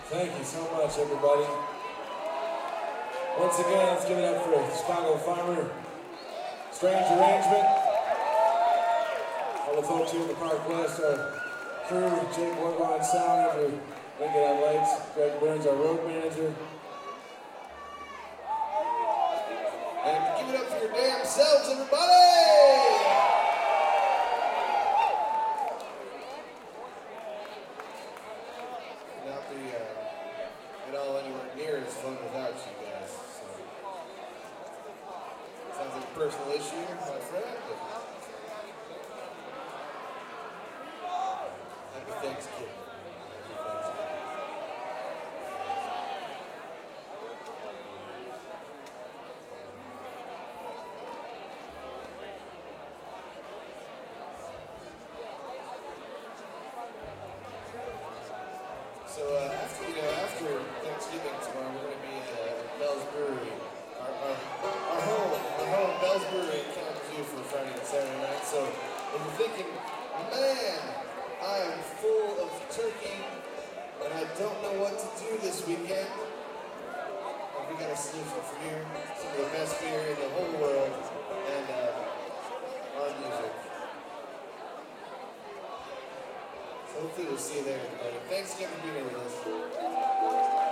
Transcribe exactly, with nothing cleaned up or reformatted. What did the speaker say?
Thank you so much, everybody. Once again, let's give it up for Chicago Farmer. Strange arrangement. All the folks here in the Park West, our crew, Jake Warbaugh on sound, Andrew Lincoln on lights, Greg Burns, our road manager. And give it up for your damn selves, everybody! Not be uh, at all anywhere near as fun without you guys. So. Sounds like a personal issue, my friend. Happy Thanksgiving. So uh, after you know, after Thanksgiving tomorrow, we're going to be at uh, Bell's Brewery, our, our, our home, our home Bell's Brewery in Kalamazoo for Friday and Saturday night. So if you're thinking, man, I am full of turkey and I don't know what to do this weekend, well, we got a solution for you. Some of the best beer in the whole world and uh, our music. Hopefully we'll see you there, everybody. Thanks again for being here with us.